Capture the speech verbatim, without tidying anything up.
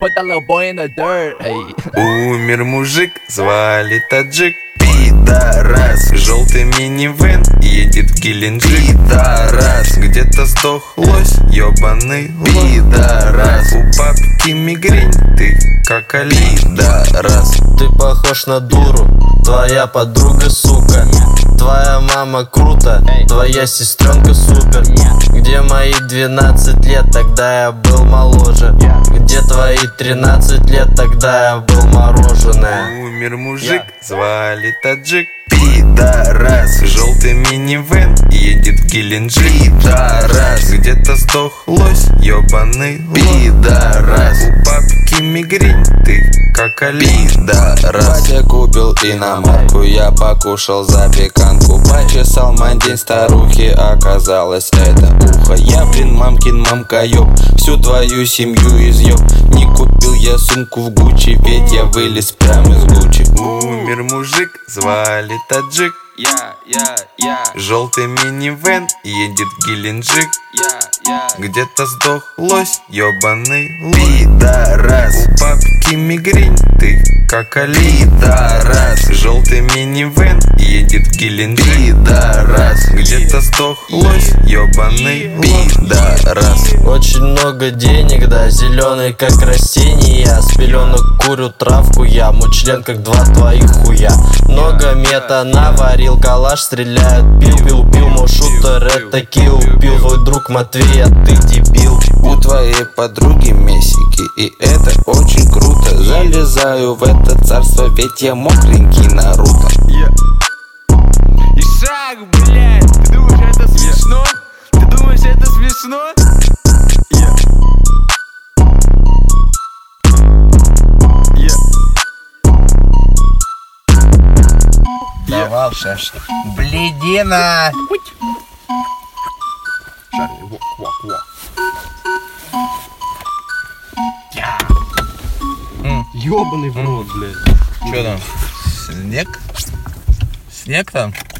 Put that little boy in the dirt. Эй. Умер мужик, звали Таджик. Пидорас, желтый минивэн едет в Геленджик. Пидорас, где-то сдох лось, ёбаный пидорас. У папки мигрень, ты как пидорас. Ты похож на дуру, твоя подруга сука. Твоя мама круто, твоя сестренка супер. Где мои двенадцать лет, тогда я был моложе? Где твои тринадцать лет, тогда я был мороженое? Умер мужик, звали Таджик. Пидорас, желтый минивэн едет в Геленджик. Пидорас, где-то сдох лось, ёбаный пидорас. У папки мигрень, ты как пидорас. Батя купил иномарку, я покушал запеканку. Почесал мандень старухи, оказалось это ухо. Я, блин, мамкин мамкаёб, всю твою семью изъёб. Не купил я сумку в Гуччи, ведь я вылез прям из Гуччи. Умер мужик, звали Таджик. Я, я, я, Желтый минивэн едет в Геленджик. я, я. Где-то сдох лось, ёбаный пидорас. У папки мигрень, ты как пидорас. Желтый минивэн едет в Геленджик. Пидорас, где-то сдох лось, ёбаный пидорас. Очень много денег, да, зеленый как растение. С пеленок курю травку я, мой член как два твоих хуя. Много мета наварил, калаш стреляют, пил, пил, пил. Мой шутер это килл, пил. Твой друг Матвей, а ты дебил. У твоей подруги месики, и это очень круто. Залезаю в это царство, ведь я мокренький Наруто. Ишак, блядь, ты думаешь, это смешно? Ты думаешь, это смешно? Давал шаш. Бледина. Ёбаный в рот, блядь. Чё там? Снег? Снег там?